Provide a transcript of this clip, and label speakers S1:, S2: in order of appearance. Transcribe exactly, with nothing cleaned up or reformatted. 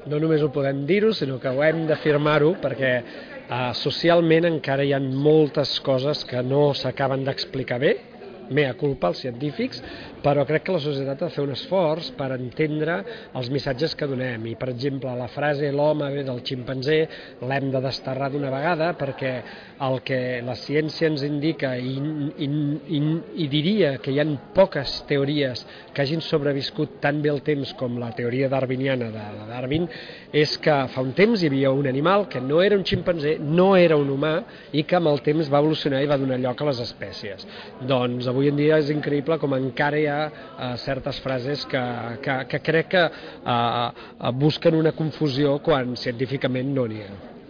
S1: no només ho podem dir-ho, sinó que ho hem d'afirmar-ho, perquè uh, socialment encara hi ha moltes coses que no s'acaben d'explicar bé, mea culpa als científics, però crec que la societat ha de fer un esforç per entendre els missatges que donem. I, per exemple, la frase l'home ve del ximpanzé l'hem de desterrar d'una vegada, perquè el que la ciència ens indica i, i, i, i diria que hi ha poques teories que hagin sobreviscut tan bé el temps com la teoria darwiniana de, de Darwin, és que fa un temps hi havia un animal que no era un ximpanzé, no era un humà, i que amb el temps va evolucionar i va donar lloc a les espècies. Doncs avui en dia és increïble com encara hi ha uh, certes frases que, que, que crec que uh, uh, busquen una confusió quan científicament no n'hi ha.